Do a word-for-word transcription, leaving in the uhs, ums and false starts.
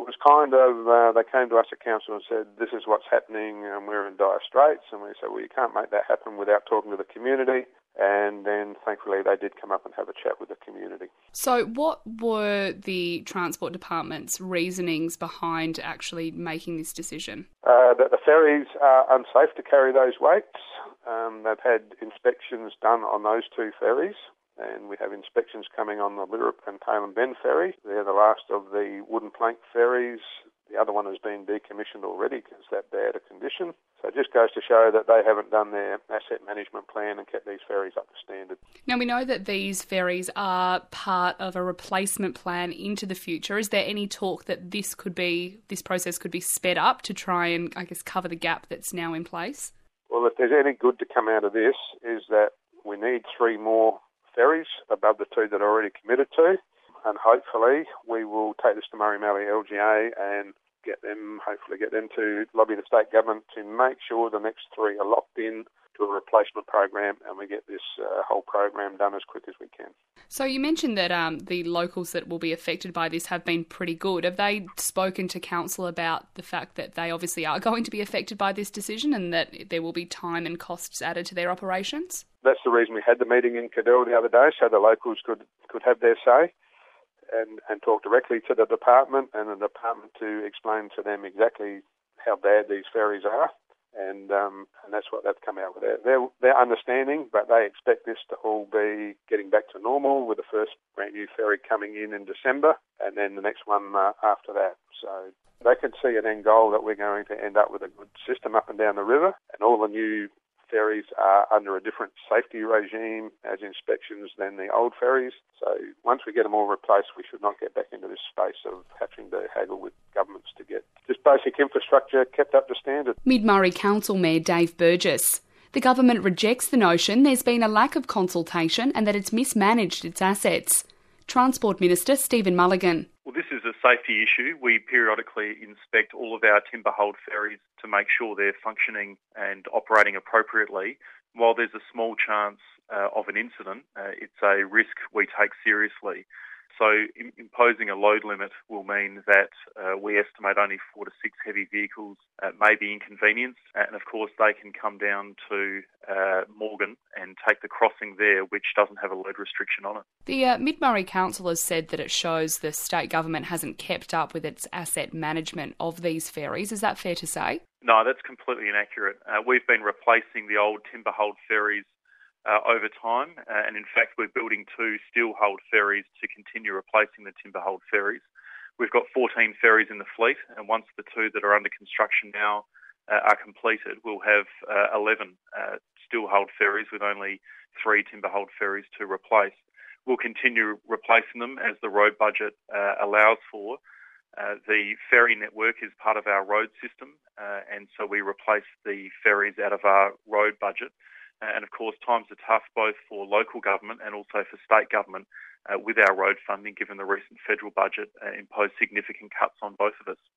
it was kind of, uh, they came to us at council and said, this is what's happening and we're in dire straits. And we said, well, you can't make that happen without talking to the community. And then thankfully they did come up and have a chat with the community. So what were the Transport Department's reasonings behind actually making this decision? Uh, that the ferries are unsafe to carry those weights. Um, they've had inspections done on those two ferries. And we have inspections coming on the Lirrup and Tailem Bend ferry. They're the last of the wooden plank ferries. The other one has been decommissioned already because it's that bad a condition. So it just goes to show that they haven't done their asset management plan and kept these ferries up to standard. Now, we know that these ferries are part of a replacement plan into the future. Is there any talk that this could be, this process could be sped up to try and, I guess, cover the gap that's now in place? Well, if there's any good to come out of this is that we need three more ferries above the two that are already committed to, and hopefully we will take this to Murray Mallee L G A and get them, hopefully get them to lobby the state government to make sure the next three are locked in to a replacement program and we get this uh, whole program done as quick as we can. So you mentioned that um, the locals that will be affected by this have been pretty good. Have they spoken to council about the fact that they obviously are going to be affected by this decision and that there will be time and costs added to their operations? That's the reason we had the meeting in Cadell the other day, so the locals could, could have their say and, and talk directly to the department and the department to explain to them exactly how bad these ferries are. And um, and that's what they've come out with. They're, they're understanding, but they expect this to all be getting back to normal with the first brand new ferry coming in in December and then the next one uh, after that. So they can see an end goal that we're going to end up with a good system up and down the river, and all the new ferries are under a different safety regime as inspections than the old ferries. So once we get them all replaced, we should not get back into this space of having to haggle with governments to get just basic infrastructure kept up to standard. Mid-Murray Council Mayor Dave Burgess. The government rejects the notion there's been a lack of consultation and that it's mismanaged its assets. Transport Minister Stephen Mulligan. Well, this is a safety issue. We periodically inspect all of our timber hold ferries to make sure they're functioning and operating appropriately. While there's a small chance uh, of an incident, uh, it's a risk we take seriously. So im- imposing a load limit will mean that uh, we estimate only four to six heavy vehicles uh, may be inconvenienced. And of course, they can come down to uh, Morgan and take the crossing there, which doesn't have a load restriction on it. The uh, Mid-Murray Council has said that it shows the state government hasn't kept up with its asset management of these ferries. Is that fair to say? No, that's completely inaccurate. Uh, we've been replacing the old timber hold ferries Uh, over time, uh, and in fact we're building two steel hold ferries to continue replacing the timber hold ferries. We've got fourteen ferries in the fleet, and once the two that are under construction now uh, are completed, we'll have uh, eleven uh, steel hold ferries with only three timber hold ferries to replace. We'll continue replacing them as the road budget uh, allows for. Uh, the ferry network is part of our road system, uh, and so we replace the ferries out of our road budget. And of course, times are tough both for local government and also for state government uh, with our road funding, given the recent federal budget uh, imposed significant cuts on both of us.